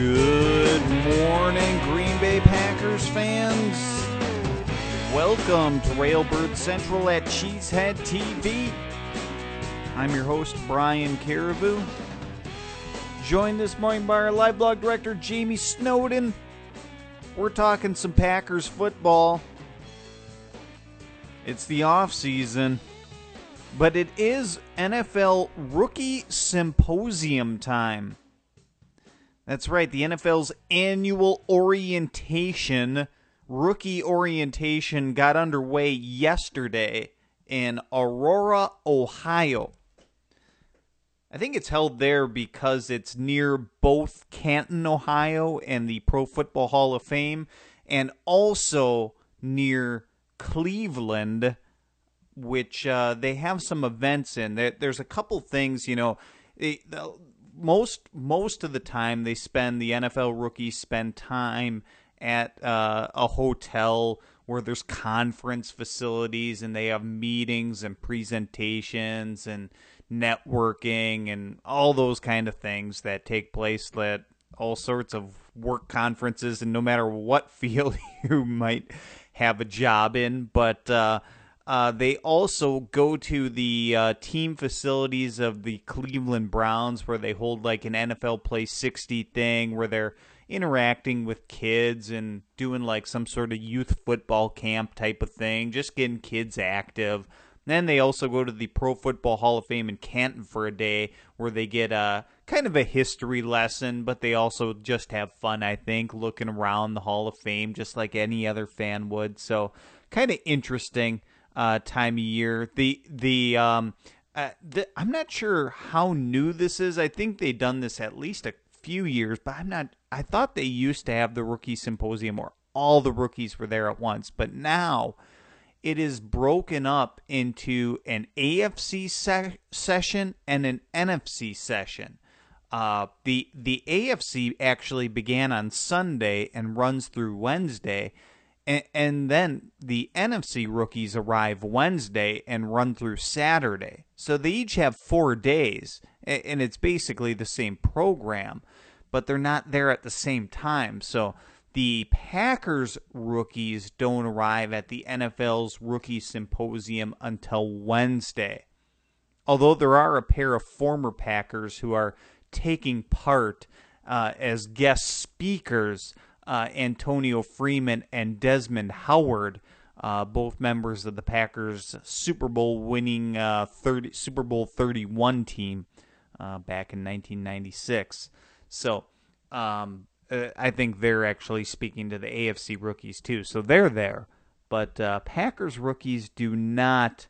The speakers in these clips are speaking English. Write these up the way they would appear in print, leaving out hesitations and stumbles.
Good morning, Green Bay Packers fans. Welcome to Railbird Central at Cheesehead TV. I'm your host, Brian Caribou. Joined this morning by our live blog director, Jamie Snowden. We're talking some Packers football. It's the off-season, but it is NFL Rookie Symposium time. That's right, the NFL's annual orientation, rookie orientation, got underway yesterday in Aurora, Ohio. I think it's held there because it's near both Canton, Ohio, and the Pro Football Hall of Fame, and also near Cleveland, which they have some events in. There's a couple things, most of the time the NFL rookies spend time at a hotel where there's conference facilities and they have meetings and presentations and networking and all those kind of things that take place at all sorts of work conferences, and no matter what field you might have a job in. But they also go to the team facilities of the Cleveland Browns, where they hold like an NFL Play 60 thing where they're interacting with kids and doing like some sort of youth football camp type of thing, just getting kids active. Then they also go to the Pro Football Hall of Fame in Canton for a day where they get a kind of a history lesson, but they also just have fun, I think, looking around the Hall of Fame just like any other fan would. So kind of interesting time of year. I'm not sure how new this is. I think they've done this at least a few years, but I thought they used to have the Rookie Symposium where all the rookies were there at once, but now it is broken up into an AFC session and an NFC session. The AFC actually began on Sunday and runs through Wednesday, and then the NFC rookies arrive Wednesday and run through Saturday. So they each have 4 days, and it's basically the same program, but they're not there at the same time. So the Packers rookies don't arrive at the NFL's Rookie Symposium until Wednesday. Although there are a pair of former Packers who are taking part as guest speakers, Antonio Freeman and Desmond Howard, both members of the Packers' Super Bowl winning Super Bowl 31 team back in 1996. So I think they're actually speaking to the AFC rookies too. So they're there. But Packers rookies do not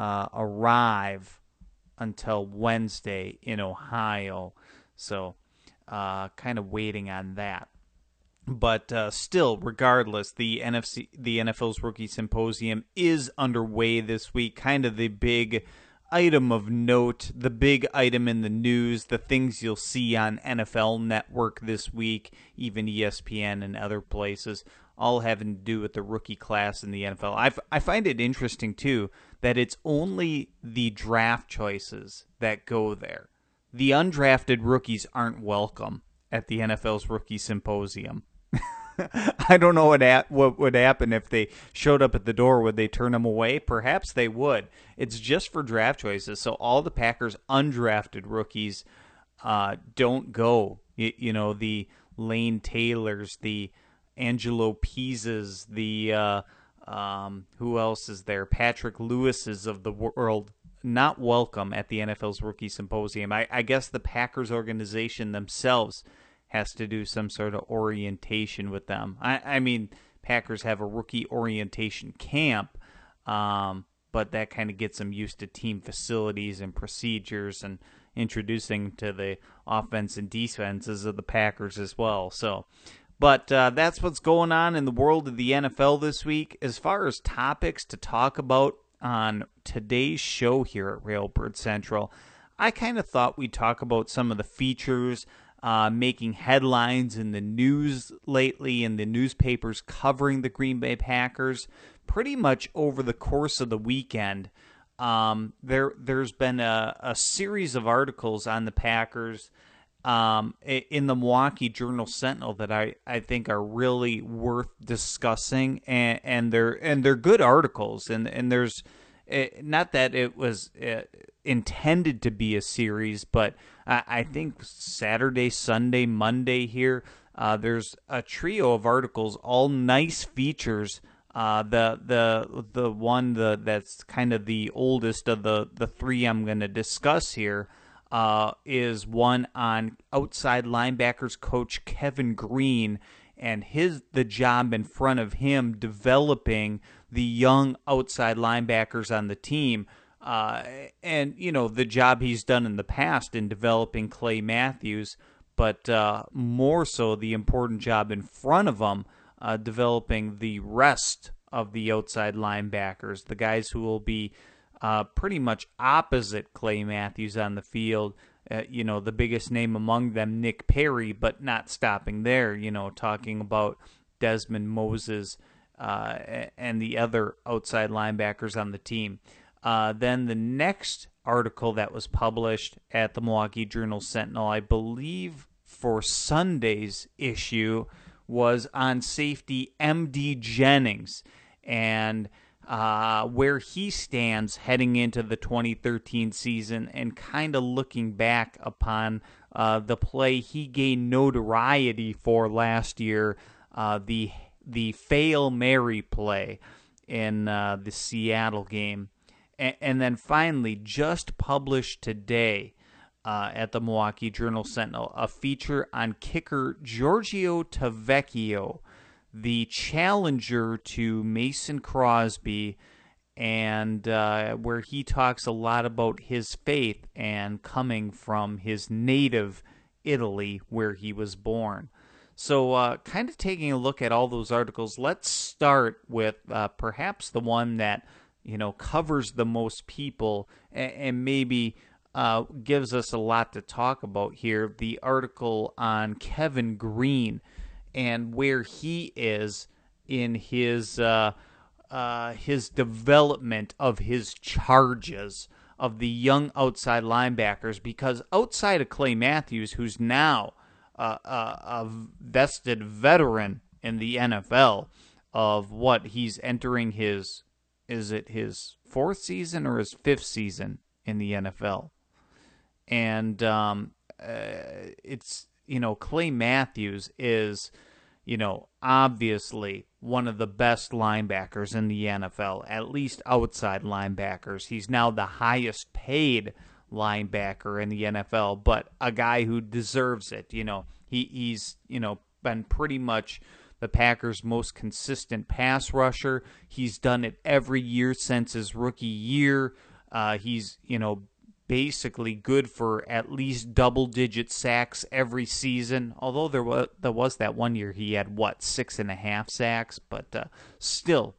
arrive until Wednesday in Ohio. So kind of waiting on that. But still, regardless, the NFL's Rookie Symposium is underway this week. Kind of the big item of note, the big item in the news, the things you'll see on NFL Network this week, even ESPN and other places, all having to do with the rookie class in the NFL. I find it interesting, too, that it's only the draft choices that go there. The undrafted rookies aren't welcome at the NFL's Rookie Symposium. I don't know what would happen if they showed up at the door. Would they turn them away? Perhaps they would. It's just for draft choices. So all the Packers' undrafted rookies don't go. The Lane Taylors, the Angelo Pizzas, the who else is there? Patrick Lewis's of the world, not welcome at the NFL's Rookie Symposium. I guess the Packers organization themselves has to do some sort of orientation with them. I mean, Packers have a rookie orientation camp, but that kind of gets them used to team facilities and procedures and introducing to the offense and defenses of the Packers as well. So, but that's what's going on in the world of the NFL this week. As far as topics to talk about on today's show here at Railbird Central, I kind of thought we'd talk about some of the features making headlines in the news lately, in the newspapers covering the Green Bay Packers pretty much over the course of the weekend. There's been a series of articles on the Packers in the Milwaukee Journal-Sentinel that I think are really worth discussing, and they're good articles, and there's not that it was intended to be a series, but I think Saturday, Sunday, Monday here, there's a trio of articles, all nice features. The one that's kind of the oldest of the three I'm going to discuss here is one on outside linebackers coach Kevin Green and the job in front of him developing the young outside linebackers on the team. And, the job he's done in the past in developing Clay Matthews, but more so the important job in front of him, developing the rest of the outside linebackers, the guys who will be pretty much opposite Clay Matthews on the field. The biggest name among them, Nick Perry, but not stopping there, talking about Desmond Moses and the other outside linebackers on the team. Then the next article that was published at the Milwaukee Journal-Sentinel, I believe for Sunday's issue, was on safety M.D. Jennings and where he stands heading into the 2013 season, and kind of looking back upon the play he gained notoriety for last year, the Fail Mary play in the Seattle game. And then finally, just published today at the Milwaukee Journal-Sentinel, a feature on kicker Giorgio Tavecchio, the challenger to Mason Crosby, and where he talks a lot about his faith and coming from his native Italy where he was born. So kind of taking a look at all those articles, let's start with perhaps the one that covers the most people and maybe gives us a lot to talk about here, the article on Kevin Green and where he is in his development of his charges of the young outside linebackers, because outside of Clay Matthews, who's now a vested veteran in the NFL of what he's entering his fourth season or his fifth season in the NFL. And it's, Clay Matthews is, obviously one of the best linebackers in the NFL, at least outside linebackers. He's now the highest paid linebacker in the NFL, but a guy who deserves it. He's been pretty much the Packers' most consistent pass rusher. He's done it every year since his rookie year. He's, basically good for at least double-digit sacks every season, although there was that one year he had, 6.5 sacks, but still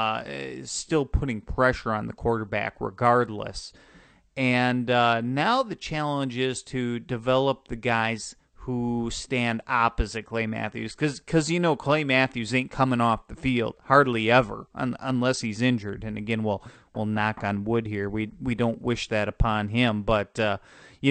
putting pressure on the quarterback regardless. And now the challenge is to develop the guys who stand opposite Clay Matthews, because Clay Matthews ain't coming off the field hardly ever unless he's injured. And again, we'll knock on wood here. We don't wish that upon him, but the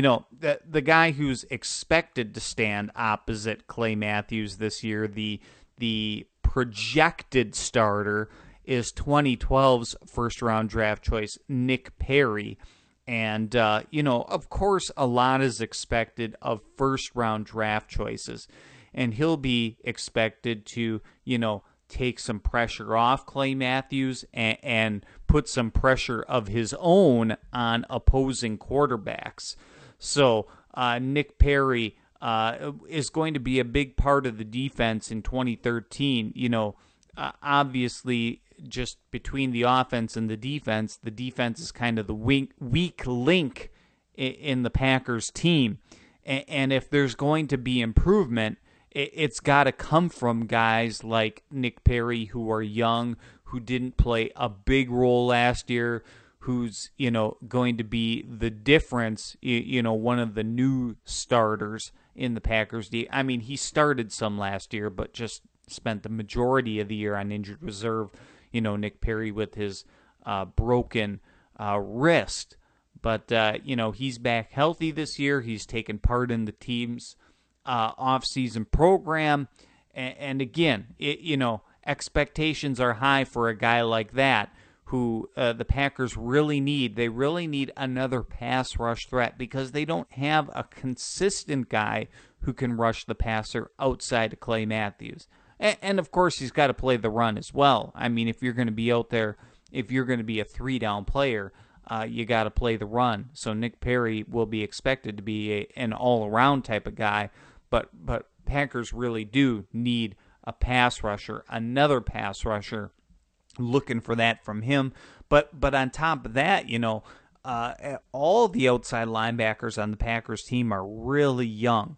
guy who's expected to stand opposite Clay Matthews this year, the projected starter, is 2012's first round draft choice Nick Perry. And, of course, a lot is expected of first-round draft choices. And he'll be expected to, take some pressure off Clay Matthews and put some pressure of his own on opposing quarterbacks. So Nick Perry is going to be a big part of the defense in 2013. Obviously, just between the offense and the defense is kind of the weak link in the Packers team. And if there's going to be improvement, it's got to come from guys like Nick Perry, who are young, who didn't play a big role last year, who's, going to be the difference, one of the new starters in the Packers. I mean, he started some last year, but just spent the majority of the year on injured reserve. Nick Perry with his broken wrist. But, he's back healthy this year. He's taken part in the team's off-season program. And again, expectations are high for a guy like that who the Packers really need. They really need another pass rush threat because they don't have a consistent guy who can rush the passer outside of Clay Matthews. And of course, he's got to play the run as well. I mean, if you're going to be out there, if you're going to be a 3-down player, you got to play the run. So Nick Perry will be expected to be an all-around type of guy, but Packers really do need a pass rusher, another pass rusher, looking for that from him. But on top of that, all the outside linebackers on the Packers team are really young.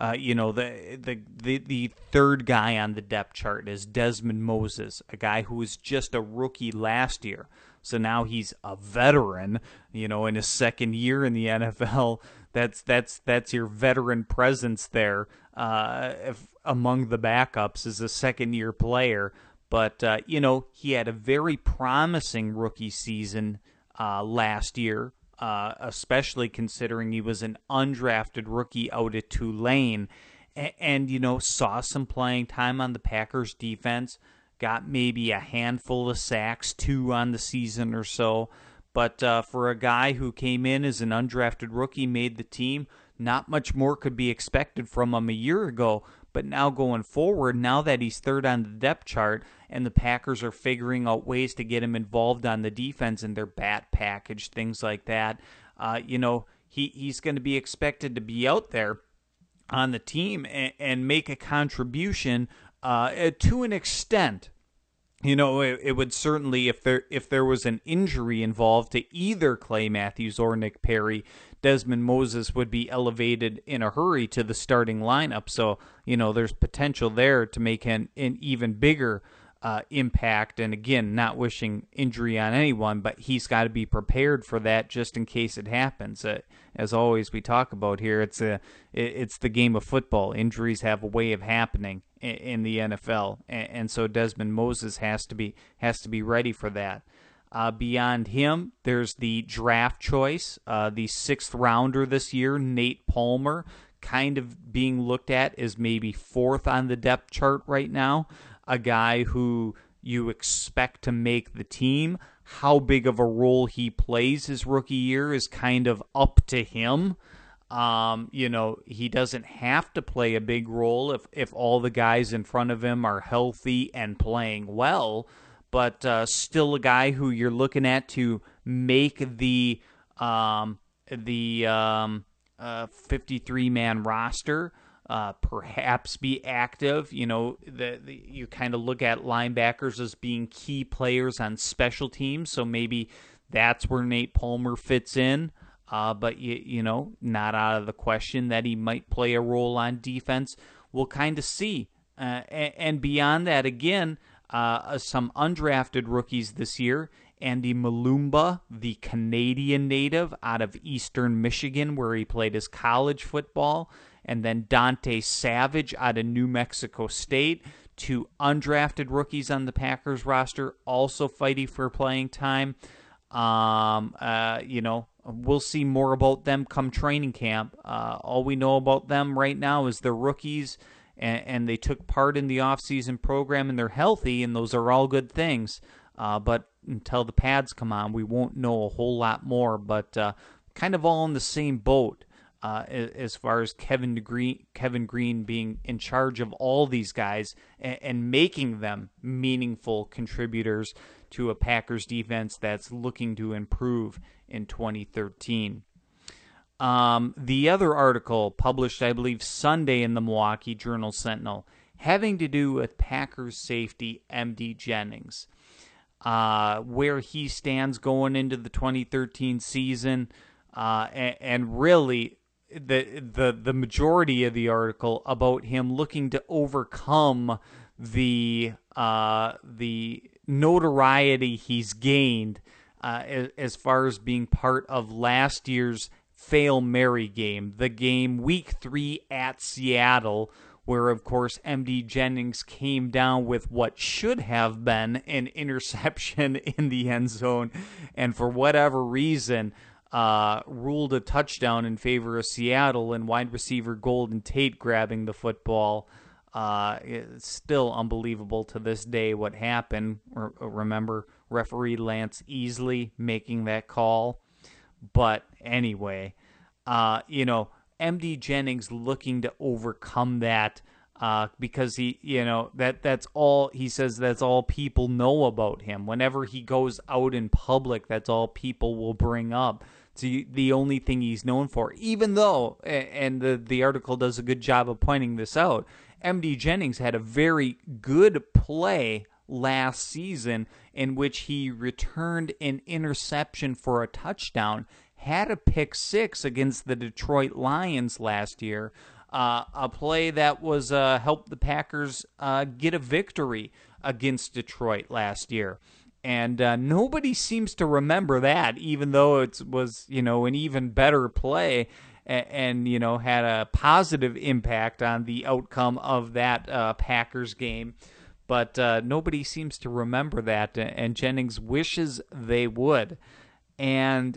The third guy on the depth chart is Desmond Moses, a guy who was just a rookie last year. So now he's a veteran, in his second year in the NFL. That's your veteran presence there. Among the backups is a second-year player. But, he had a very promising rookie season last year, especially considering he was an undrafted rookie out at Tulane and saw some playing time on the Packers defense, got maybe a handful of sacks, 2 on the season or so. But for a guy who came in as an undrafted rookie, made the team, not much more could be expected from him a year ago. But now going forward, now that he's third on the depth chart and the Packers are figuring out ways to get him involved on the defense in their bat package, things like that, he's going to be expected to be out there on the team and make a contribution to an extent. It would certainly, if there was an injury involved to either Clay Matthews or Nick Perry, Desmond Moses would be elevated in a hurry to the starting lineup. So, there's potential there to make an even bigger impact. And again, not wishing injury on anyone, but he's got to be prepared for that just in case it happens. As always, we talk about here, it's the game of football. Injuries have a way of happening in the NFL, and so Desmond Moses has to be ready for that. Beyond him, there's the draft choice, the 6th rounder this year, Nate Palmer, kind of being looked at as maybe 4th on the depth chart right now, a guy who you expect to make the team. How big of a role he plays his rookie year is kind of up to him. He doesn't have to play a big role if all the guys in front of him are healthy and playing well, but still a guy who you're looking at to make the 53-man roster, perhaps be active. You kind of look at linebackers as being key players on special teams, so maybe that's where Nate Palmer fits in. But, not out of the question that he might play a role on defense. We'll kind of see. And beyond that, again, some undrafted rookies this year. Andy Malumba, the Canadian native out of Eastern Michigan, where he played his college football. And then Dante Savage out of New Mexico State. 2 undrafted rookies on the Packers roster, also fighting for playing time. We'll see more about them come training camp. All we know about them right now is they're rookies, and they took part in the off-season program, and they're healthy, and those are all good things. But until the pads come on, we won't know a whole lot more. But kind of all in the same boat as far as Kevin Green being in charge of all these guys and making them meaningful contributors to a Packers defense that's looking to improve in 2013. The other article published, I believe, Sunday in the Milwaukee Journal-Sentinel, having to do with Packers safety MD Jennings, where he stands going into the 2013 season, and really the majority of the article about him looking to overcome the notoriety he's gained as far as being part of last year's Fail Mary game, the game week 3 at Seattle, where, of course, MD Jennings came down with what should have been an interception in the end zone, and for whatever reason, ruled a touchdown in favor of Seattle, and wide receiver Golden Tate grabbing the football. It's still unbelievable to this day what happened. Remember, referee Lance Easley making that call. But anyway, MD Jennings looking to overcome that because that's all he says. That's all people know about him. Whenever he goes out in public, that's all people will bring up. It's the only thing he's known for. Even though, and the article does a good job of pointing this out, MD Jennings had a very good play last season in which he returned an interception for a touchdown, had a pick six against the Detroit Lions last year, a play that was helped the Packers get a victory against Detroit last year. And nobody seems to remember that, even though it was, an even better play and had a positive impact on the outcome of that Packers game. But nobody seems to remember that, and Jennings wishes they would. And,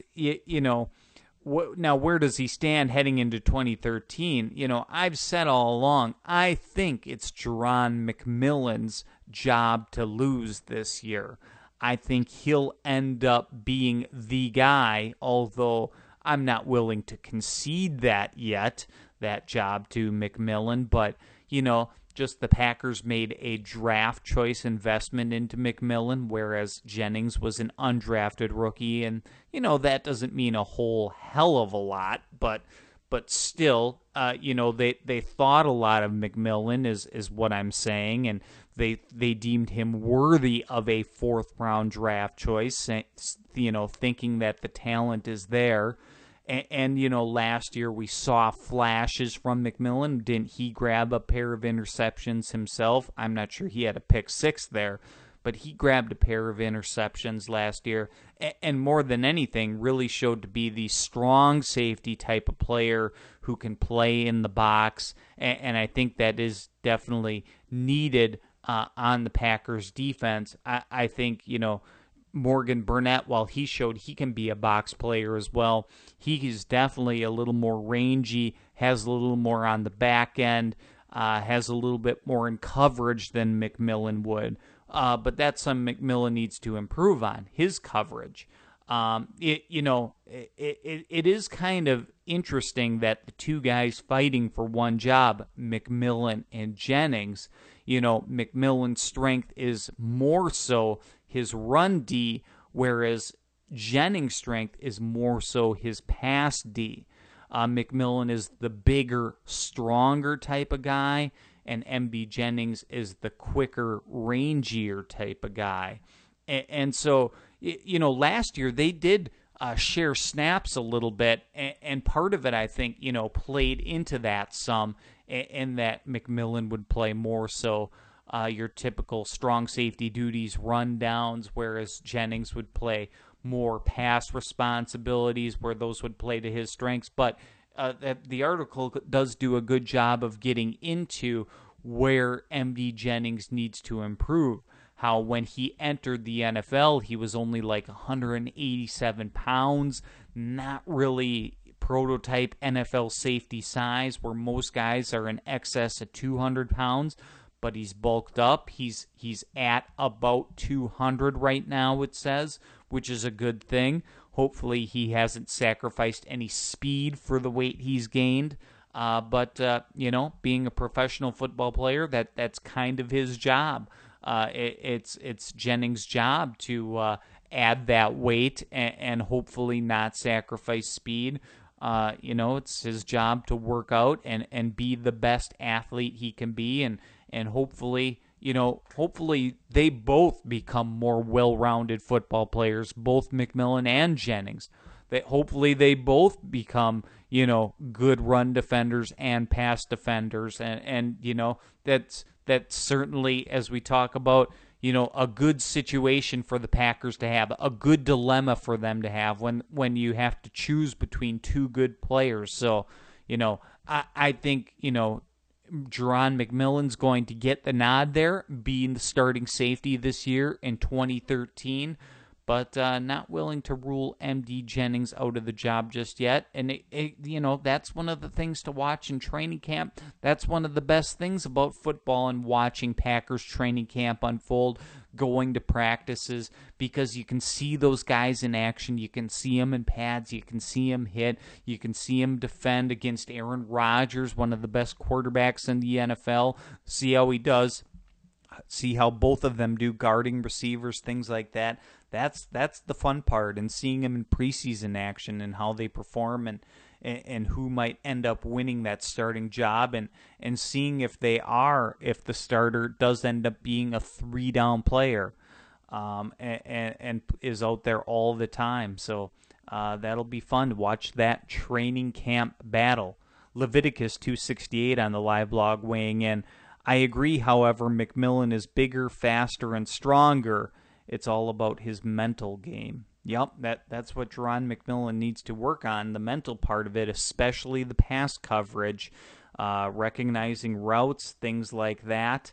now where does he stand heading into 2013? I've said all along, I think it's Jerron McMillan's job to lose this year. I think he'll end up being the guy, although I'm not willing to concede that yet, that job to McMillan. But, just the Packers made a draft choice investment into McMillan, whereas Jennings was an undrafted rookie. And, that doesn't mean a whole hell of a lot, but still, they thought a lot of McMillan is what I'm saying. And they deemed him worthy of a fourth-round draft choice, thinking that the talent is there. And last year we saw flashes from McMillan. Didn't he grab a pair of interceptions himself? I'm not sure he had a pick six there, but he grabbed a pair of interceptions last year. And more than anything, really showed to be the strong safety type of player who can play in the box. And I think that is definitely needed on the Packers defense. I think, Morgan Burnett, while he showed he can be a box player as well, he is definitely a little more rangy, has a little more on the back end, has a little bit more in coverage than McMillan would. But that's something McMillan needs to improve on, his coverage. It is kind of interesting that the two guys fighting for one job, McMillan and Jennings, McMillan's strength is more so his run D, whereas Jennings' strength is more so his pass D. McMillan is the bigger, stronger type of guy, and MD Jennings is the quicker, rangier type of guy. And so, last year they did share snaps a little bit, and part of it, I think, played into that some, and that McMillan would play more so your typical strong safety duties, rundowns, whereas Jennings would play more pass responsibilities, where those would play to his strengths. But the article does do a good job of getting into where MD Jennings needs to improve. How when he entered the NFL, he was only like 187 pounds, not really prototype NFL safety size, where most guys are in excess of 200 pounds. But he's bulked up. He's at about 200 right now, it says, which is a good thing. Hopefully he hasn't sacrificed any speed for the weight he's gained. But being a professional football player, that's kind of his job. It's Jennings' job to add that weight and hopefully not sacrifice speed. It's his job to work out and be the best athlete he can be, and hopefully they both become more well-rounded football players, both McMillan and Jennings. Hopefully they both become, good run defenders and pass defenders, and that's certainly, as we talk about, a good situation for the Packers to have, a good dilemma for them to have when you have to choose between two good players. So, I think, Jerron McMillan's going to get the nod there, being the starting safety this year in 2013. but not willing to rule MD Jennings out of the job just yet. And, that's one of the things to watch in training camp. That's one of the best things about football and watching Packers training camp unfold, going to practices, because you can see those guys in action. You can see them in pads. You can see them hit. You can see them defend against Aaron Rodgers, one of the best quarterbacks in the NFL. See how he does. See how both of them do guarding receivers, things like that. That's the fun part, and seeing them in preseason action and how they perform, and who might end up winning that starting job, and seeing if the starter does end up being a 3-down player, and is out there all the time. So that'll be fun to watch that training camp battle. Leviticus 268 on the live blog weighing in. I agree, however, McMillan is bigger, faster, and stronger. It's all about his mental game. Yep, that's what Jerron McMillan needs to work on, the mental part of it, especially the pass coverage, recognizing routes, things like that,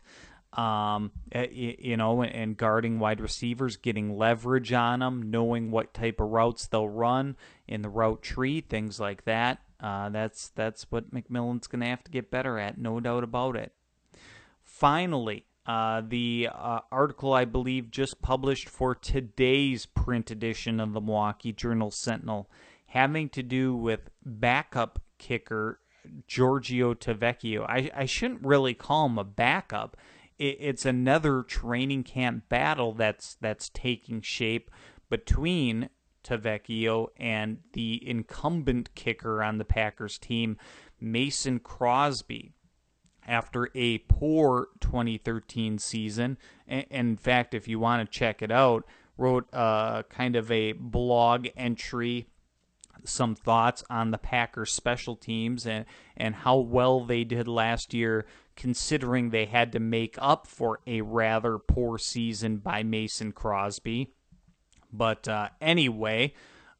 and guarding wide receivers, getting leverage on them, knowing what type of routes they'll run in the route tree, things like that. That's what McMillan's going to have to get better at, no doubt about it. Finally, the article, I believe, just published for today's print edition of the Milwaukee Journal-Sentinel, having to do with backup kicker Giorgio Tavecchio. I shouldn't really call him a backup. It's another training camp battle that's taking shape between Tavecchio and the incumbent kicker on the Packers team, Mason Crosby. After a poor 2013 season, and in fact, if you want to check it out, wrote kind of a blog entry, some thoughts on the Packers special teams and how well they did last year, considering they had to make up for a rather poor season by Mason Crosby. But anyway,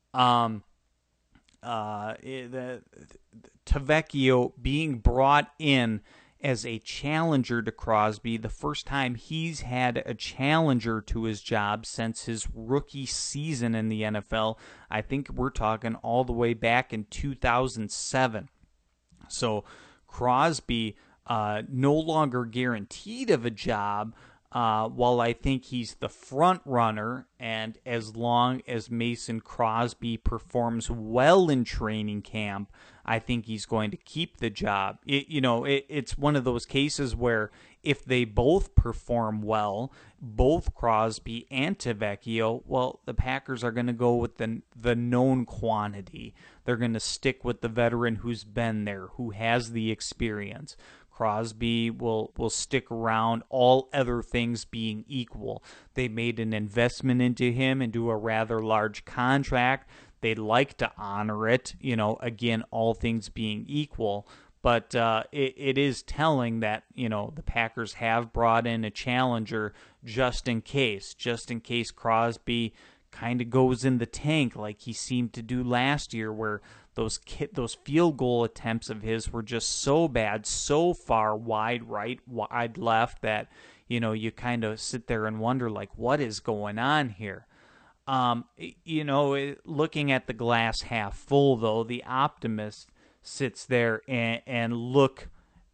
Tavecchio being brought in as a challenger to Crosby, the first time he's had a challenger to his job since his rookie season in the NFL. I think we're talking all the way back in 2007. So Crosby no longer guaranteed of a job, while I think he's the front runner, and as long as Mason Crosby performs well in training camp, I think he's going to keep the job. It's one of those cases where if they both perform well, both Crosby and Tavecchio, well, the Packers are going to go with the known quantity. They're going to stick with the veteran who's been there, who has the experience. Crosby will stick around, all other things being equal. They made an investment into him, into a rather large contract. They'd like to honor it, again, all things being equal. But it is telling that, the Packers have brought in a challenger just in case Crosby kind of goes in the tank like he seemed to do last year, where those field goal attempts of his were just so bad, so far wide right, wide left, that, you kind of sit there and wonder, like, what is going on here? Looking at the glass half full, though, the optimist sits there and look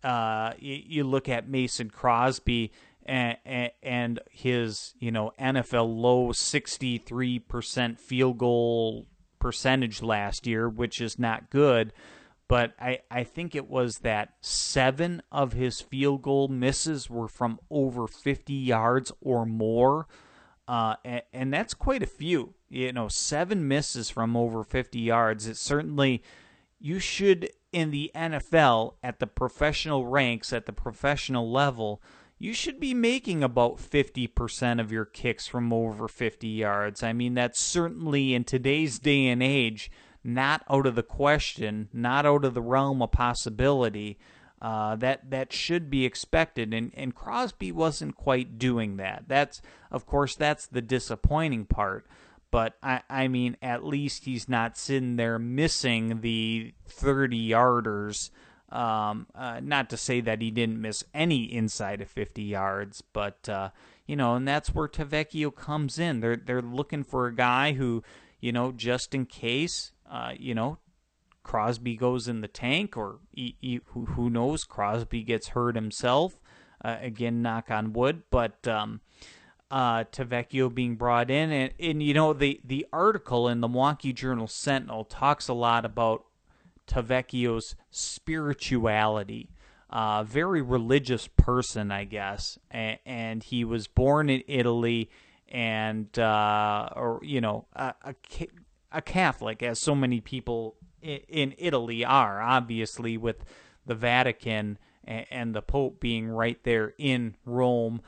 at Mason Crosby and his, NFL low 63% field goal percentage last year, which is not good. But I think it was that 7 of his field goal misses were from over 50 yards or more. And that's quite a few. 7 misses from over 50 yards. It's certainly, you should, in the NFL, at the professional ranks, at the professional level, you should be making about 50% of your kicks from over 50 yards. I mean, that's certainly, in today's day and age, not out of the question, not out of the realm of possibility. That should be expected, and Crosby wasn't quite doing that. That's the disappointing part. But I mean, at least he's not sitting there missing the 30-yarders. Not to say that he didn't miss any inside of 50 yards, but and that's where Tavecchio comes in. They're looking for a guy who, just in case, Crosby goes in the tank, or who knows, Crosby gets hurt himself. Again, knock on wood, but Tavecchio being brought in, and the article in the Milwaukee Journal-Sentinel talks a lot about Tavecchio's spirituality. Very religious person, I guess, and he was born in Italy, and a Catholic, as so many people in Italy are, obviously, with the Vatican and the Pope being right there in Rome.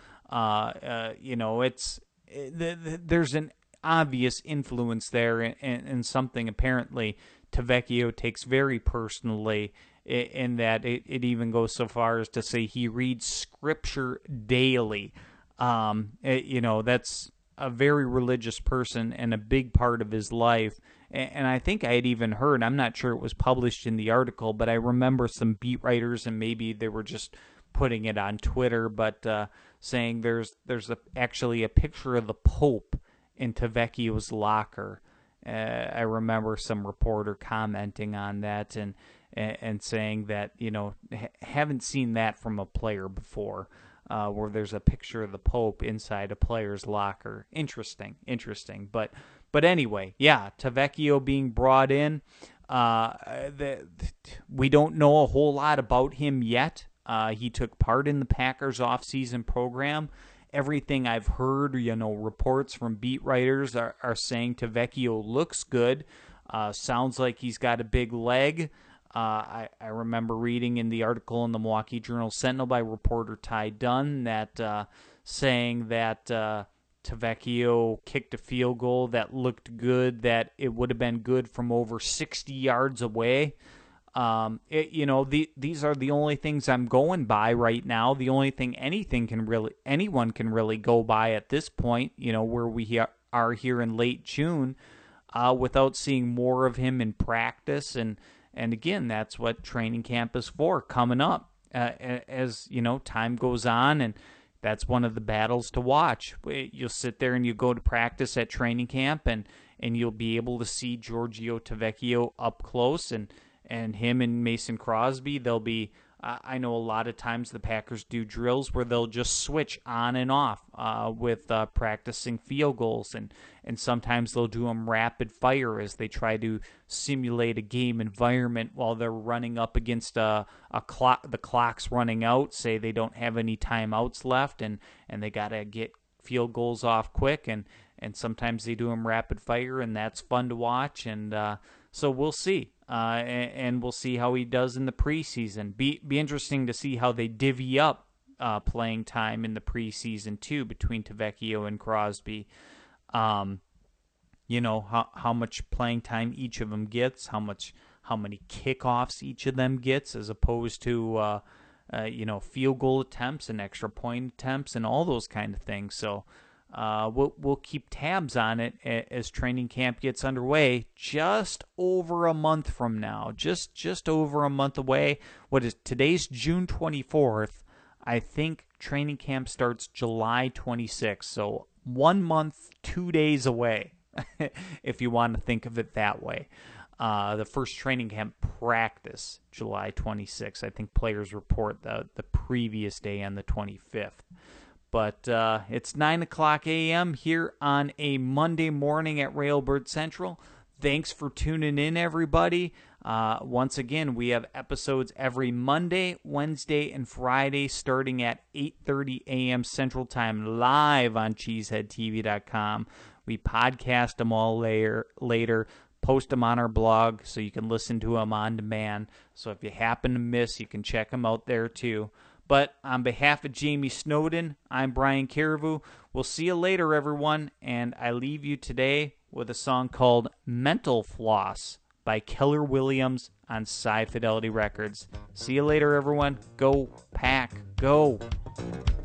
There's an obvious influence there, and something apparently Tavecchio takes very personally, in that it even goes so far as to say he reads scripture daily. That's a very religious person and a big part of his life. And I think I had even heard, I'm not sure it was published in the article, but I remember some beat writers, and maybe they were just putting it on Twitter, but saying there's actually a picture of the Pope in Tavecchio's locker. I remember some reporter commenting on that and saying that, haven't seen that from a player before, where there's a picture of the Pope inside a player's locker. Interesting. But anyway, yeah, Tavecchio being brought in. We don't know a whole lot about him yet. He took part in the Packers offseason program. Everything I've heard, reports from beat writers are saying Tavecchio looks good. Sounds like he's got a big leg. I remember reading in the article in the Milwaukee Journal-Sentinel by reporter Ty Dunn that saying that Tavecchio kicked a field goal that looked good, that it would have been good from over 60 yards away. These are the only things I'm going by right now. The only thing anyone can really go by at this point, where we are here in late June, without seeing more of him in practice. And again, that's what training camp is for, coming up, as time goes on, and that's one of the battles to watch. You'll sit there and you go to practice at training camp, and you'll be able to see Giorgio Tavecchio up close, and him and Mason Crosby. They'll be, I know a lot of times the Packers do drills where they'll just switch on and off with practicing field goals, and sometimes they'll do them rapid fire as they try to simulate a game environment while they're running up against a clock. The clock's running out, say they don't have any timeouts left, and they got to get field goals off quick, and sometimes they do them rapid fire, and that's fun to watch, and so we'll see. And we'll see how he does in the preseason. Be interesting to see how they divvy up playing time in the preseason too, between Tavecchio and Crosby. How much playing time each of them gets, how many kickoffs each of them gets, as opposed to field goal attempts and extra point attempts and all those kind of things. So we'll keep tabs on it as training camp gets underway. Just over a month from now, just over a month away. Today's June 24th. I think training camp starts July 26th. So 1 month, 2 days away, if you want to think of it that way. The first training camp practice, July 26th. I think players report the previous day on the 25th. But it's 9 o'clock a.m. here on a Monday morning at Railbird Central. Thanks for tuning in, everybody. Once again, we have episodes every Monday, Wednesday, and Friday starting at 8:30 a.m. Central Time live on CheeseheadTV.com. We podcast them all later, post them on our blog so you can listen to them on demand. So if you happen to miss, you can check them out there too. But on behalf of Jamie Snowden, I'm Brian Carriveau. We'll see you later, everyone. And I leave you today with a song called Mental Floss by Keller Williams on Sci Fidelity Records. See you later, everyone. Go Pack, go!